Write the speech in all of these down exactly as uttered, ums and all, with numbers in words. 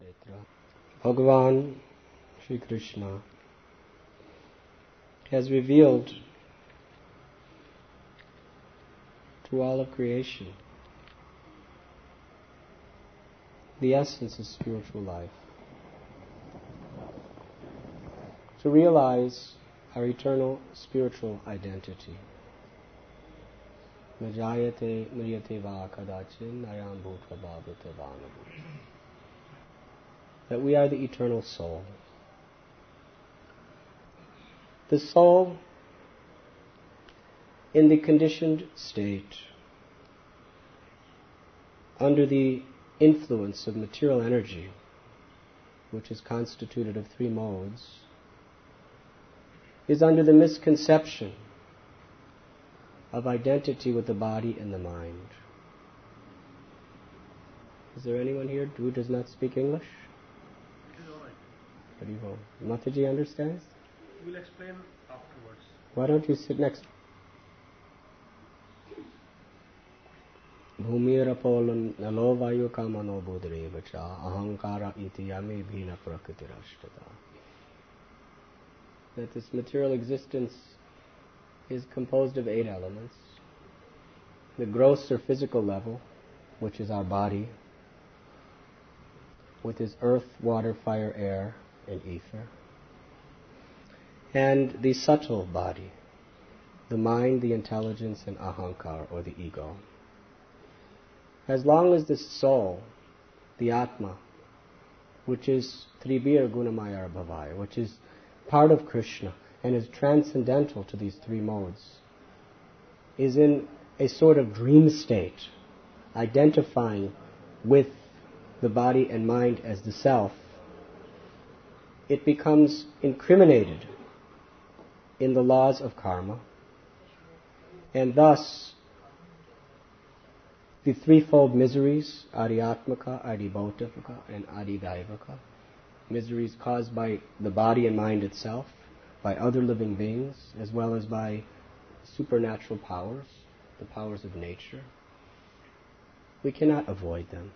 Bhagavan Sri Krishna has revealed to all of creation the essence of spiritual life. To realize our eternal spiritual identity. Najayate mriyate va kadachin ayam bhutva bhavata vanavu. That we are the eternal soul. The soul in the conditioned state, under the influence of material energy, which is constituted of three modes, is under the misconception of identity with the body and the mind. Is there anyone here who does not speak English? It is all right. Haribo. Mataji understands? We'll explain afterwards. Why don't you sit next? Bhumirapolan nalovayu kamano budrevacha ahankara iti yame bhina prakritirashtata. That this material existence is composed of eight elements. The gross or physical level, which is our body, with its earth, water, fire, air, and ether. And the subtle body, the mind, the intelligence, and ahankar, or the ego. As long as the soul, the Atma, which is Tribir Gunamaya Bhavaya, which is part of Krishna and is transcendental to these three modes, is in a sort of dream state, identifying with the body and mind as the self, it becomes incriminated in the laws of karma, and thus the threefold miseries, Adhyatmaka, Adhibhautaka, and Adhidaivaka, miseries caused by the body and mind itself, by other living beings, as well as by supernatural powers, the powers of nature. We cannot avoid them.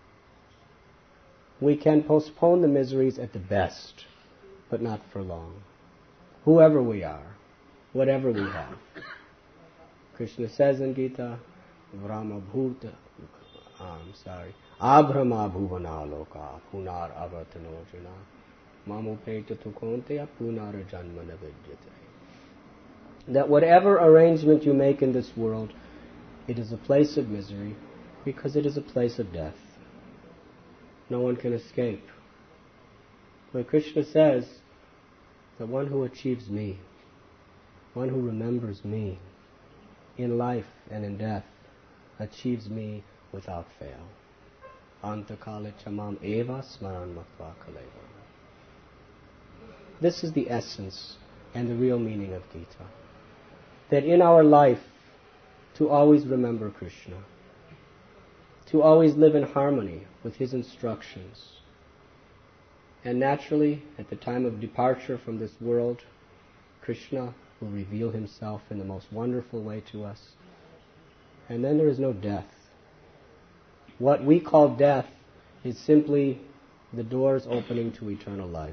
We can postpone the miseries at the best, but not for long. Whoever we are, whatever we have. Krishna says in Gita, Brahma Bhuta, I'm sorry, Abrahma Bhuvana Loka, Punar Avatano Jana, Mamupeta Tukonteya, Punar Janma Navidyate. That whatever arrangement you make in this world, it is a place of misery because it is a place of death. No one can escape. But Krishna says that one who achieves me, one who remembers me in life and in death, achieves me without fail. Antakale chamam eva smaran matva kaleva. This is the essence and the real meaning of Gita. That in our life, to always remember Krishna, to always live in harmony with His instructions. And naturally, at the time of departure from this world, Krishna will reveal Himself in the most wonderful way to us. And then there is no death. What we call death is simply the doors opening to eternal life.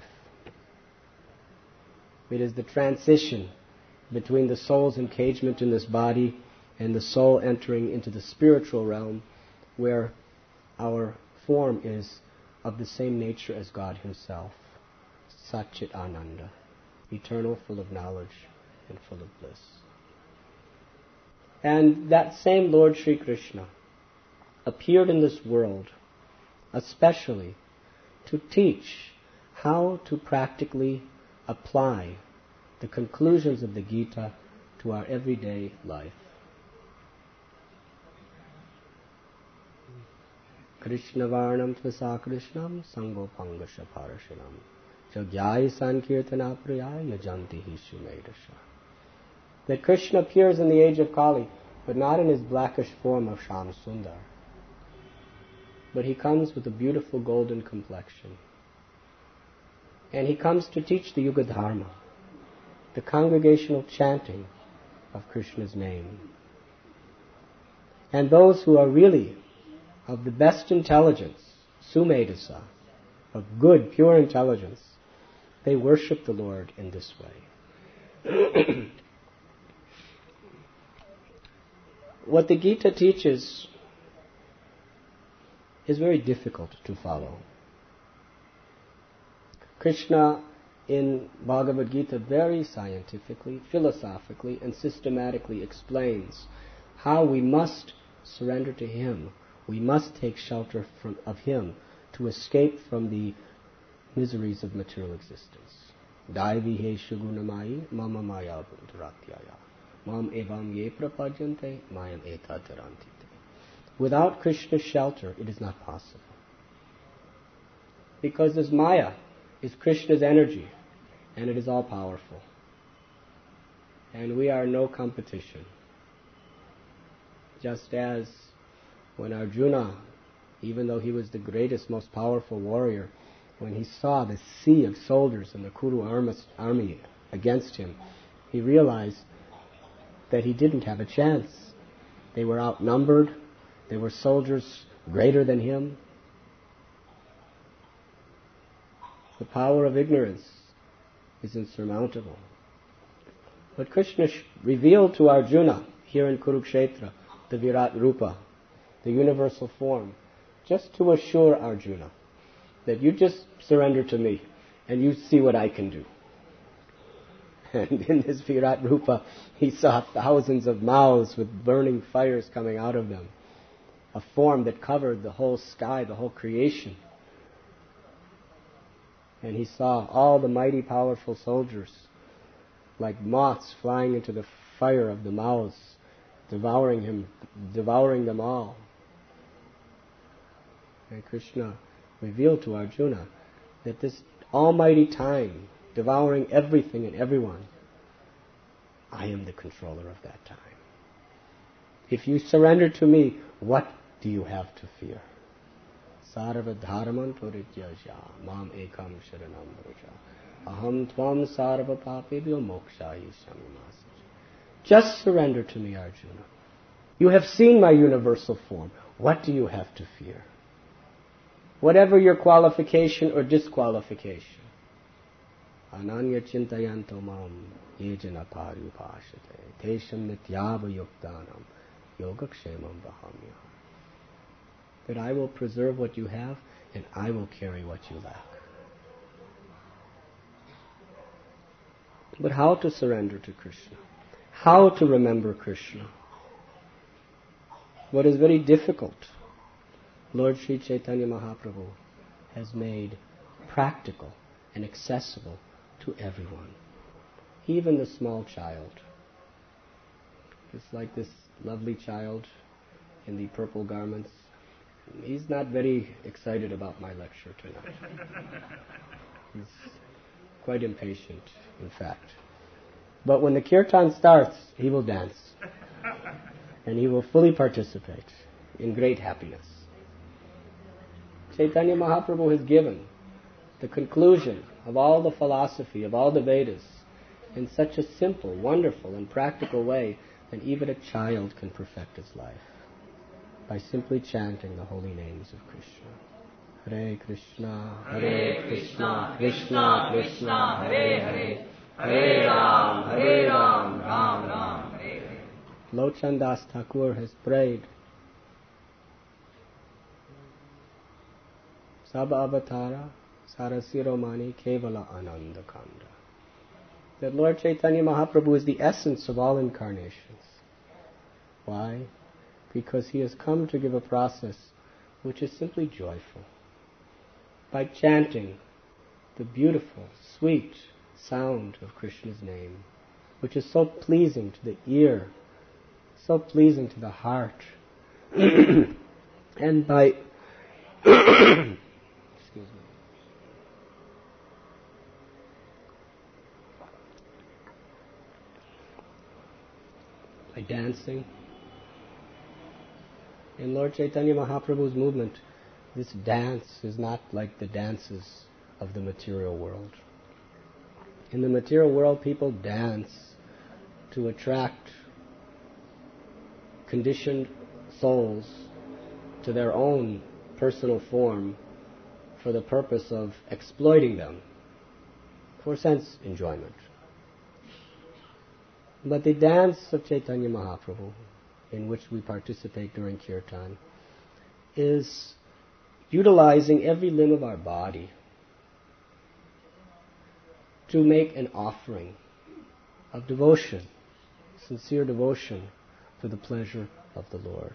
It is the transition between the soul's engagement in this body and the soul entering into the spiritual realm, where our form is of the same nature as God Himself, Satchit Ananda, eternal, full of knowledge and full of bliss. And that same Lord Sri Krishna appeared in this world especially to teach how to practically apply the conclusions of the Gita to our everyday life. Krishna Varnam Tvasa Krishnam Sangopanga Shaparashanam Jagyai Sankirtana Priyaya Yajanti Hishumaidasha. That Krishna appears in the age of Kali, but not in his blackish form of Sham Sundar. But he comes with a beautiful golden complexion. And he comes to teach the Yuga Dharma, the congregational chanting of Krishna's name. And those who are really of the best intelligence, Sumedasa, of good, pure intelligence, they worship the Lord in this way. What the Gita teaches is very difficult to follow. Krishna in Bhagavad Gita very scientifically, philosophically, and systematically explains how we must surrender to Him. We must take shelter from, of Him to escape from the miseries of material existence. Daivi he shugunamai mama maya bundharatyaya mam evam ye prapajante mayam etatarantite. Without Krishna's shelter, it is not possible. Because this Maya is Krishna's energy, and it is all powerful. And we are no competition. Just as when Arjuna, even though he was the greatest, most powerful warrior, when he saw the sea of soldiers and the Kuru army against him, he realized that he didn't have a chance. They were outnumbered. They were soldiers greater than him. The power of ignorance is insurmountable. But Krishna revealed to Arjuna here in Kurukshetra the Virat Rupa, the universal form, just to assure Arjuna that you just surrender to me and you see what I can do. And in this Virat Rupa, he saw thousands of mouths with burning fires coming out of them, a form that covered the whole sky, the whole creation. And he saw all the mighty, powerful soldiers, like moths flying into the fire of the mouths, devouring him, devouring them all. And Krishna revealed to Arjuna that this almighty time, devouring everything and everyone, I am the controller of that time. If you surrender to me, what do you have to fear? Sarva dharman parijyasya mam ekam sharanam vraja aham tvam sarva papebhyo mokshayishyami masaja. Just surrender to me, Arjuna. You have seen my universal form. What do you have to fear? Whatever your qualification or disqualification. Ananya chintayanto mam yejana paryupashate tesham nityava yuktanam yogakshemam vahamya. That I will preserve what you have and I will carry what you lack. But how to surrender to Krishna? How to remember Krishna? What is very difficult, Lord Sri Chaitanya Mahaprabhu has made practical and accessible to everyone, even the small child. Just like this lovely child in the purple garments. He's not very excited about my lecture tonight. He's quite impatient, in fact. But when the kirtan starts, he will dance. And he will fully participate in great happiness. Chaitanya Mahaprabhu has given the conclusion of all the philosophy, of all the Vedas, in such a simple, wonderful, and practical way that even a child can perfect his life by simply chanting the holy names of Krishna. Hare Krishna, Hare Krishna, Krishna Krishna, Hare Hare, Hare Ram, Hare Ram, Ram Ram, Hare Hare. Lochan Das Thakur has prayed, Sab Avatara Sarasiromani Kevala Ananda Kanda. That Lord Chaitanya Mahaprabhu is the essence of all incarnations. Why? Because he has come to give a process which is simply joyful. By chanting the beautiful, sweet sound of Krishna's name, which is so pleasing to the ear, so pleasing to the heart, and by excuse me, by dancing. In Lord Chaitanya Mahaprabhu's movement, this dance is not like the dances of the material world. In the material world, people dance to attract conditioned souls to their own personal form for the purpose of exploiting them for sense enjoyment. But the dance of Chaitanya Mahaprabhu, in which we participate during Kirtan, is utilizing every limb of our body to make an offering of devotion, sincere devotion to the pleasure of the Lord.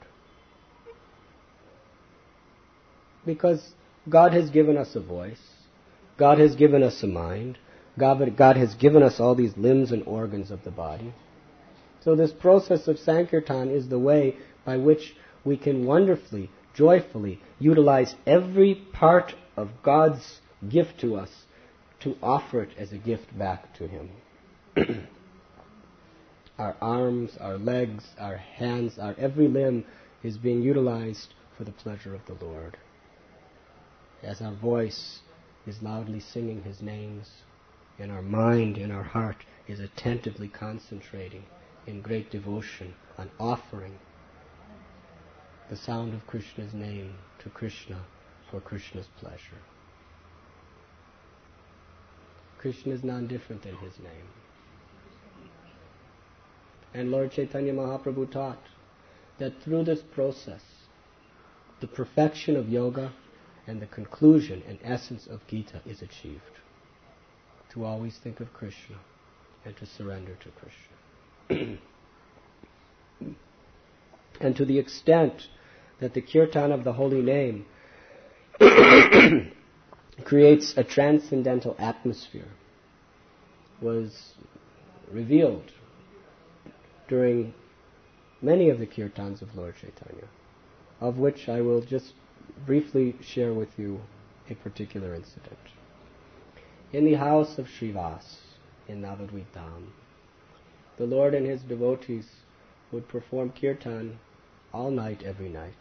Because God has given us a voice, God has given us a mind, God, God has given us all these limbs and organs of the body. So this process of Sankirtan is the way by which we can wonderfully, joyfully utilize every part of God's gift to us to offer it as a gift back to Him. Our arms, our legs, our hands, our every limb is being utilized for the pleasure of the Lord. As our voice is loudly singing His names, and our mind and our heart is attentively concentrating in great devotion on offering the sound of Krishna's name to Krishna for Krishna's pleasure. Krishna is none different than His name. And Lord Chaitanya Mahaprabhu taught that through this process, the perfection of yoga and the conclusion and essence of Gita is achieved. To always think of Krishna and to surrender to Krishna. And to the extent that the kirtan of the holy name creates a transcendental atmosphere was revealed during many of the kirtans of Lord Chaitanya, of which I will just briefly share with you a particular incident. In the house of Srivas in Navadvip Dham, the Lord and His devotees would perform kirtan all night, every night.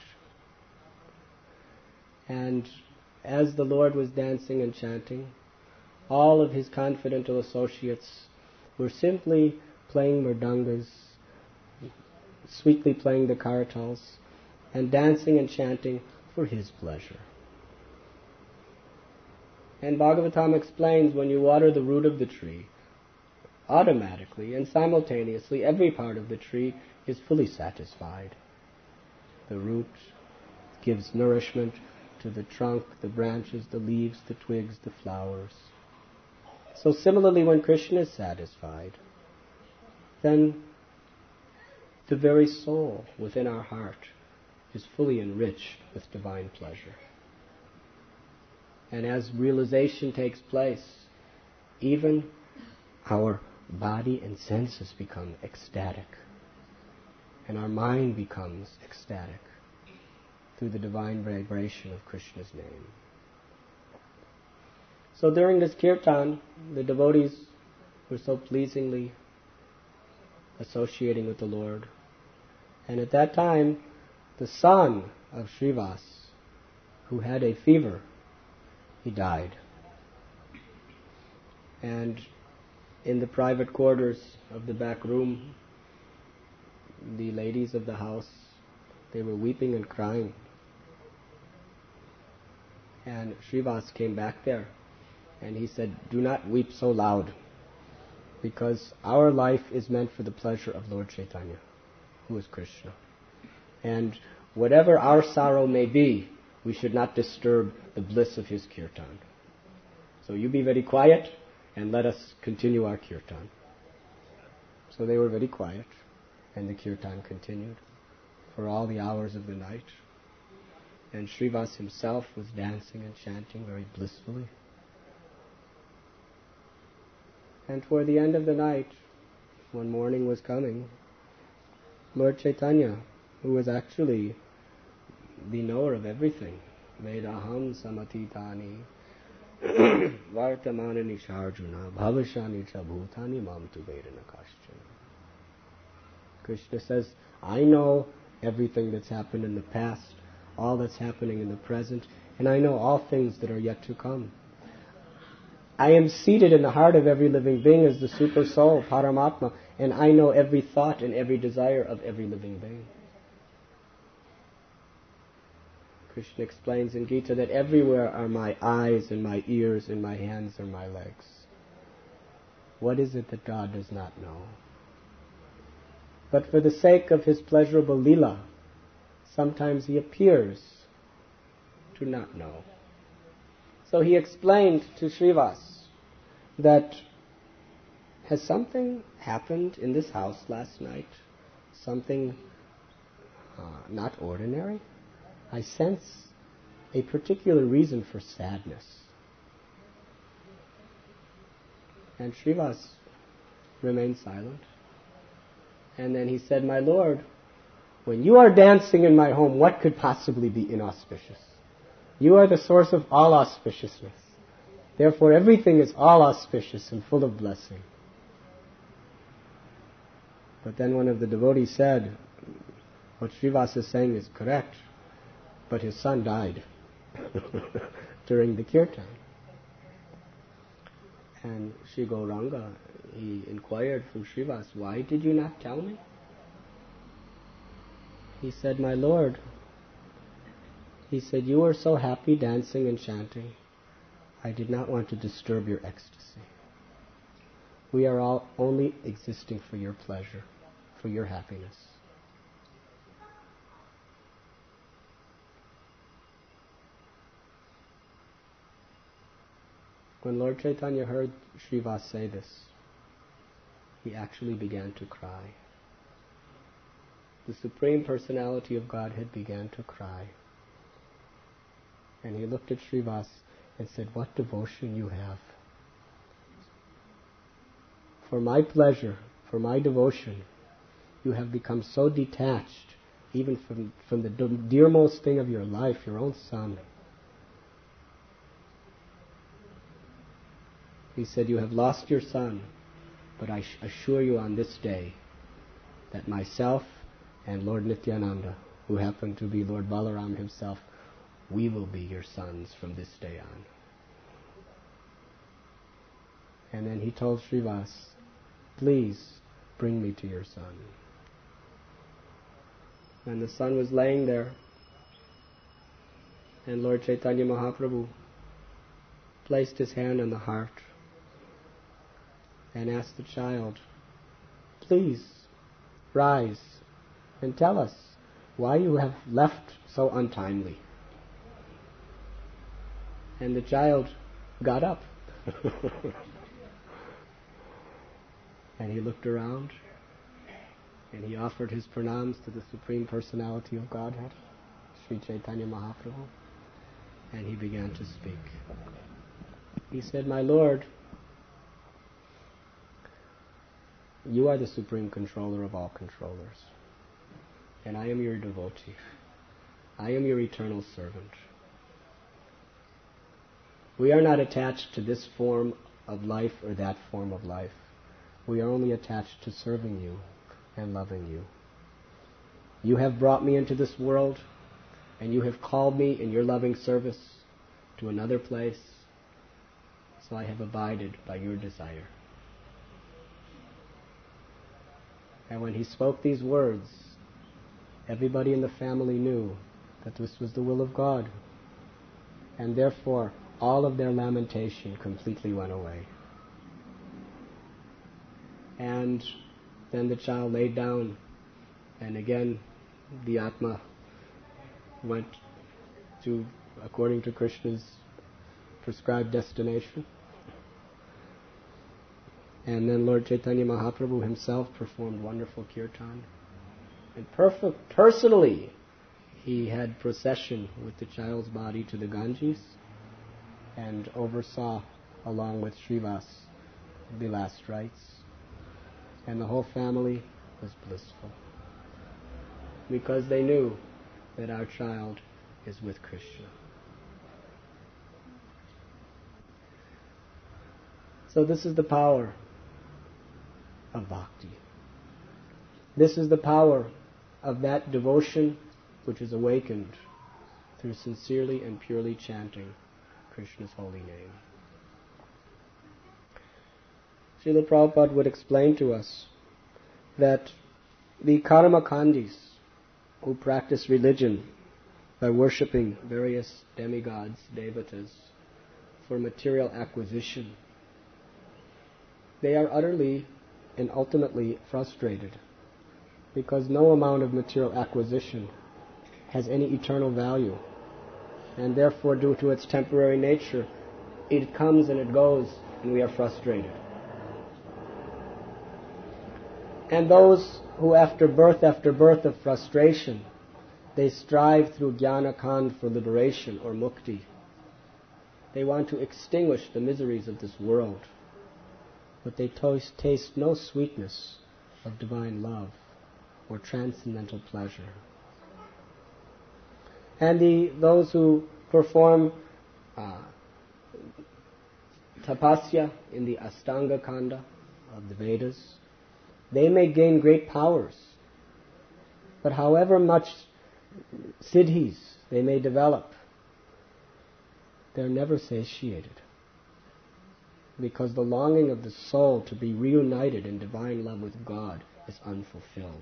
And as the Lord was dancing and chanting, all of His confidential associates were simply playing mridangas, sweetly playing the karatals, and dancing and chanting for His pleasure. And Bhagavatam explains, when you water the root of the tree, automatically and simultaneously every part of the tree is fully satisfied. The root gives nourishment to the trunk, the branches, the leaves, the twigs, the flowers. So similarly, when Krishna is satisfied, then the very soul within our heart is fully enriched with divine pleasure. And as realization takes place, even our body and senses become ecstatic, and our mind becomes ecstatic through the divine vibration of Krishna's name. So during this kirtan, the devotees were so pleasingly associating with the Lord. And at that time, the son of Srivas, who had a fever, he died. And in the private quarters of the back room, the ladies of the house, they were weeping and crying. And Srivas came back there and he said, "Do not weep so loud, because our life is meant for the pleasure of Lord Chaitanya, who is Krishna. And whatever our sorrow may be, we should not disturb the bliss of His kirtan. So you be very quiet and let us continue our kirtan." So they were very quiet, and the kirtan continued for all the hours of the night. And Srivas himself was dancing and chanting very blissfully. And toward the end of the night, when morning was coming, Lord Chaitanya, who was actually the knower of everything, Vedaham samatitani vartamana nisharjuna bhavashani cha bhutani mam tu vedana kaschana. Krishna says, I know everything that's happened in the past, all that's happening in the present, and I know all things that are yet to come. I am seated in the heart of every living being as the super soul, Paramatma, and I know every thought and every desire of every living being. Krishna explains in Gita that everywhere are my eyes and my ears and my hands and my legs. What is it that God does not know? But for the sake of his pleasurable lila, sometimes he appears to not know. So he explained to Srivas that, has something happened in this house last night? Something uh, not ordinary? I sense a particular reason for sadness. And Srivas remained silent. And then he said, my Lord, when you are dancing in my home, what could possibly be inauspicious? You are the source of all auspiciousness. Therefore, everything is all auspicious and full of blessing. But then one of the devotees said, what Srivas is saying is correct, but his son died during the kirtan. And Sri Gauranga, he inquired from Srivas, why did you not tell me? He said, my Lord, he said, you were so happy dancing and chanting. I did not want to disturb your ecstasy. We are all only existing for your pleasure, for your happiness. When Lord Chaitanya heard Srivas say this, he actually began to cry. The Supreme Personality of Godhead began to cry. And he looked at Srivas and said, what devotion you have. For my pleasure, for my devotion, you have become so detached, even from, from the dearmost thing of your life, your own son. He said, you have lost your son, but I assure you on this day that myself and Lord Nityananda, who happened to be Lord Balaram himself, we will be your sons from this day on. And then he told Srivas, please bring me to your son. And the son was laying there, and Lord Chaitanya Mahaprabhu placed his hand on the heart and asked the child, please rise and tell us why you have left so untimely. And the child got up. And he looked around and he offered his pranams to the Supreme Personality of Godhead, Sri Chaitanya Mahaprabhu, and he began to speak. He said, my Lord, you are the Supreme Controller of all controllers, and I am your devotee. I am your eternal servant. We are not attached to this form of life or that form of life. We are only attached to serving you and loving you. You have brought me into this world, and you have called me in your loving service to another place, so I have abided by your desire. And when he spoke these words, everybody in the family knew that this was the will of God, and therefore all of their lamentation completely went away. And then the child laid down, and again the Atma went to, according to Krishna's prescribed destination. And then Lord Chaitanya Mahaprabhu himself performed wonderful kirtan. And perfect, personally, he had procession with the child's body to the Ganges and oversaw, along with Srivas, the last rites. And the whole family was blissful, because they knew that our child is with Krishna. So this is the power of bhakti. This is the power of that devotion which is awakened through sincerely and purely chanting Krishna's holy name. Srila Prabhupada would explain to us that the karmakandis who practice religion by worshipping various demigods, devatas, for material acquisition, they are utterly and ultimately frustrated, because no amount of material acquisition has any eternal value, and therefore, due to its temporary nature, it comes and it goes, and we are frustrated. And those who, after birth after birth of frustration, they strive through jnana kand for liberation or mukti. They want to extinguish the miseries of this world, but they taste, taste no sweetness of divine love or transcendental pleasure. And the, those who perform uh, tapasya in the Astanga Kanda of the Vedas, they may gain great powers, but however much siddhis they may develop, they're never satiated, because the longing of the soul to be reunited in divine love with God is unfulfilled.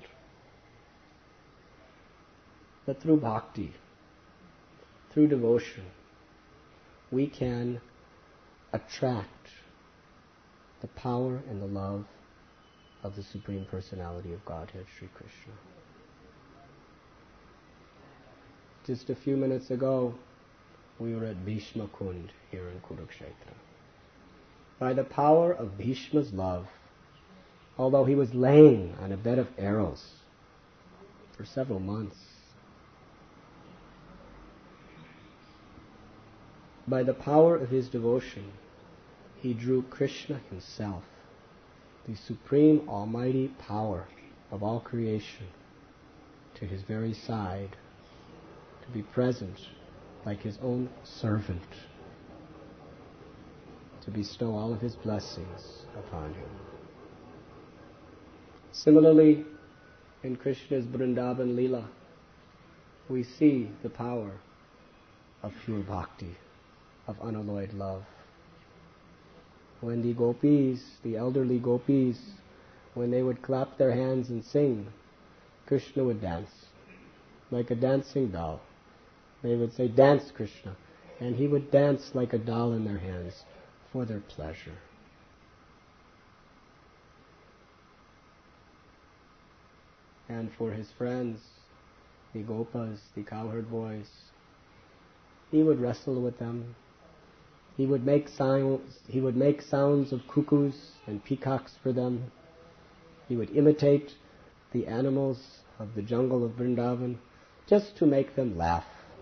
But through bhakti, through devotion, we can attract the power and the love of the Supreme Personality of Godhead, Sri Krishna. Just a few minutes ago, we were at Bhishma Kund here in Kurukshetra. By the power of Bhishma's love, although he was laying on a bed of arrows for several months, by the power of his devotion, he drew Krishna himself, the supreme almighty power of all creation, to his very side, to be present like his own servant, to bestow all of his blessings upon him. Similarly, in Krishna's Vrindavan Leela, we see the power of pure bhakti, of unalloyed love. When the gopis, the elderly gopis, when they would clap their hands and sing, Krishna would dance, like a dancing doll. They would say, "Dance, Krishna," and he would dance like a doll in their hands for their pleasure. And for his friends, the gopas, the cowherd boys, he would wrestle with them. He would make sounds, he would make sounds of cuckoos and peacocks for them. He would imitate the animals of the jungle of Vrindavan just to make them laugh.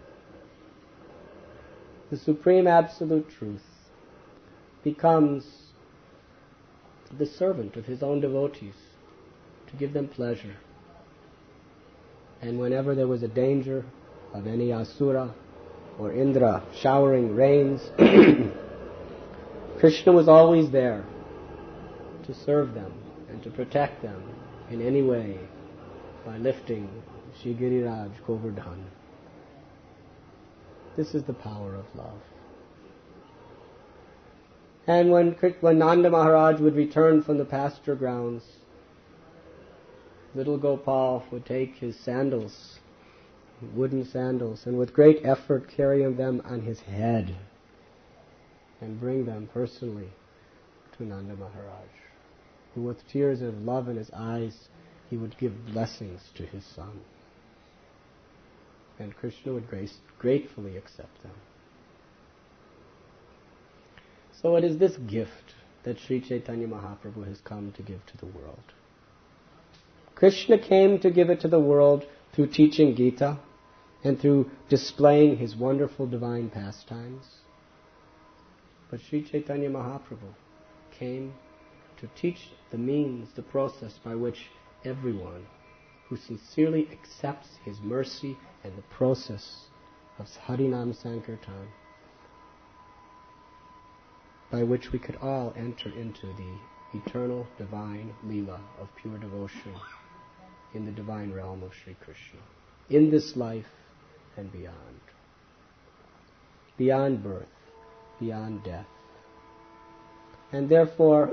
The Supreme Absolute Truth becomes the servant of his own devotees to give them pleasure. And whenever there was a danger of any asura or Indra showering rains, Krishna was always there to serve them and to protect them in any way by lifting Shri Giriraj Govardhan. This is the power of love. And when, when Nanda Maharaj would return from the pasture grounds, little Gopal would take his sandals, wooden sandals, and with great effort carry them on his head and bring them personally to Nanda Maharaj, who with tears of love in his eyes, he would give blessings to his son. And Krishna would grace, gratefully accept them. So it is this gift that Sri Chaitanya Mahaprabhu has come to give to the world. Krishna came to give it to the world through teaching Gita and through displaying his wonderful divine pastimes. But Sri Chaitanya Mahaprabhu came to teach the means, the process by which everyone who sincerely accepts his mercy and the process of Harinam Sankirtan, by which we could all enter into the eternal divine Leela of pure devotion in the divine realm of Sri Krishna, in this life and beyond. Beyond birth, beyond death. And therefore,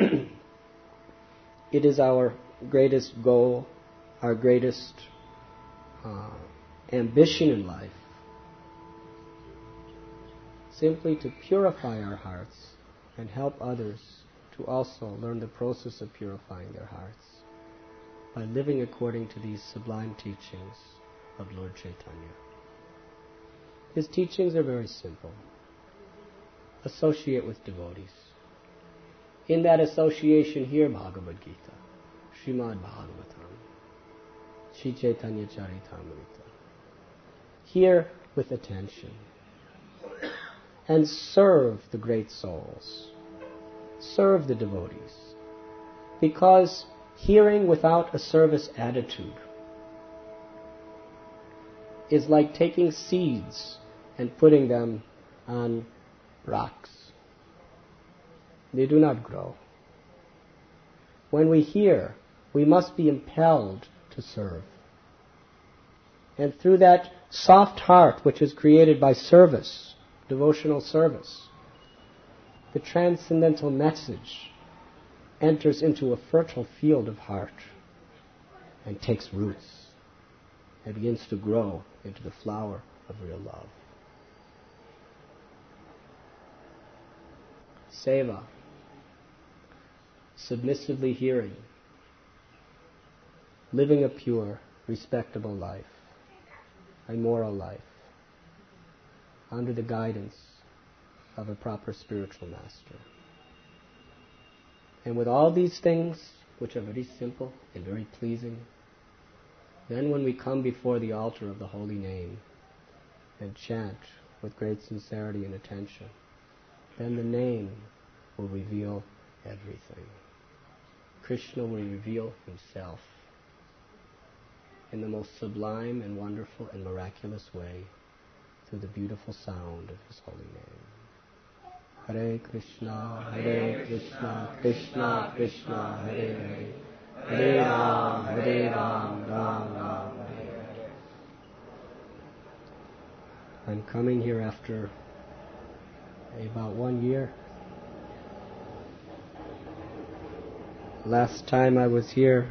it is our greatest goal, our greatest uh, ambition in life, simply to purify our hearts and help others to also learn the process of purifying their hearts by living according to these sublime teachings of Lord Chaitanya. His teachings are very simple. Associate with devotees. In that association, hear Bhagavad Gita, Srimad Bhagavatam, Sri Chaitanya Charitamrita. Hear with attention and serve the great souls. Serve the devotees. Because hearing without a service attitude is like taking seeds and putting them on rocks. They do not grow. When we hear, we must be impelled to serve. And through that soft heart which is created by service, devotional service, the transcendental message enters into a fertile field of heart and takes roots and begins to grow into the flower of real love. Seva, submissively hearing, living a pure, respectable life, a moral life, under the guidance of a proper spiritual master. And with all these things, which are very simple and very pleasing, then when we come before the altar of the holy name and chant with great sincerity and attention, then the name will reveal everything. Krishna will reveal himself in the most sublime and wonderful and miraculous way through the beautiful sound of his holy name. Hare Krishna, Hare Krishna, Krishna Krishna, Hare Hare, Hare Ram, Hare Ram, Ram Ram, Hare Hare. I'm coming here after about one year. Last time I was here,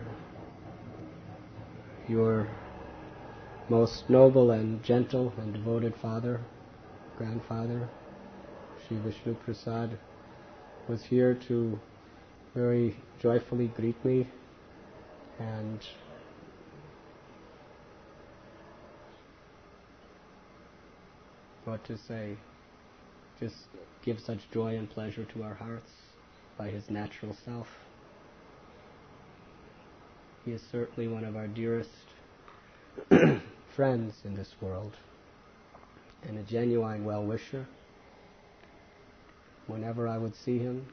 your most noble and gentle and devoted father, grandfather, Sri Vishnu Prasad, was here to very joyfully greet me and what to say, just give such joy and pleasure to our hearts by his natural self. He is certainly one of our dearest friends in this world and a genuine well-wisher. Whenever I would see him,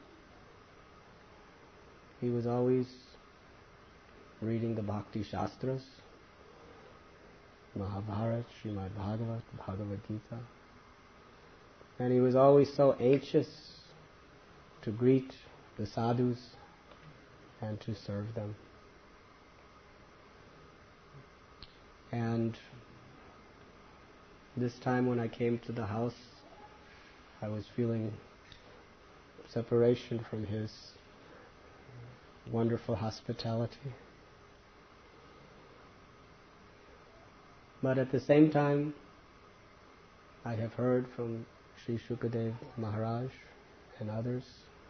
he was always reading the Bhakti Shastras, Mahabharata, Srimad Bhagavat, Bhagavad Gita. And he was always so anxious to greet the sadhus and to serve them. And this time when I came to the house, I was feeling separation from his wonderful hospitality. But at the same time, I have heard from Sri Shukadev Maharaj and others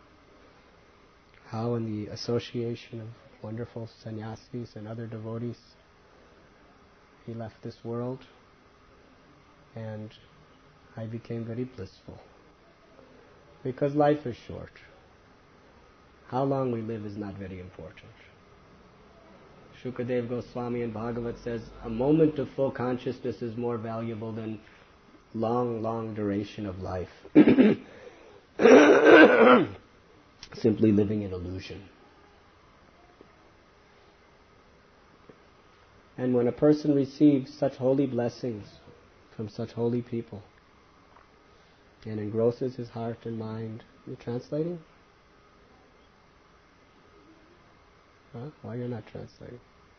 how in the association of wonderful sannyasis and other devotees, he left this world, and I became very blissful. Because life is short. How long we live is not very important. Shukadev Goswami in Bhagavat says, a moment of full consciousness is more valuable than long, long duration of life. Simply living in illusion. And when a person receives such holy blessings from such holy people and engrosses his heart and mind, you translating? Huh? Why you're not translating?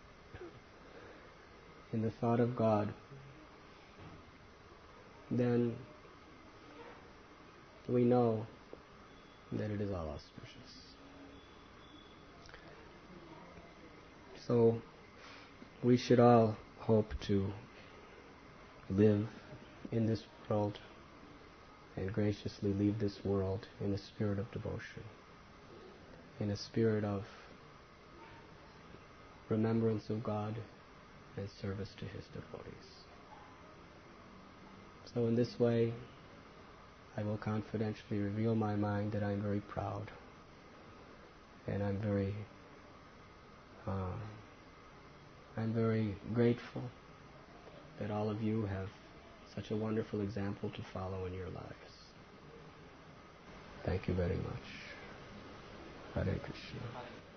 In the thought of God, then we know that it is all auspicious. So we should all hope to live in this world and graciously leave this world in a spirit of devotion, in a spirit of remembrance of God and service to His devotees. So in this way, I will confidentially reveal my mind that I'm very proud and I'm very, uh, I'm very grateful that all of you have such a wonderful example to follow in your lives. Thank you very much. Hare Krishna.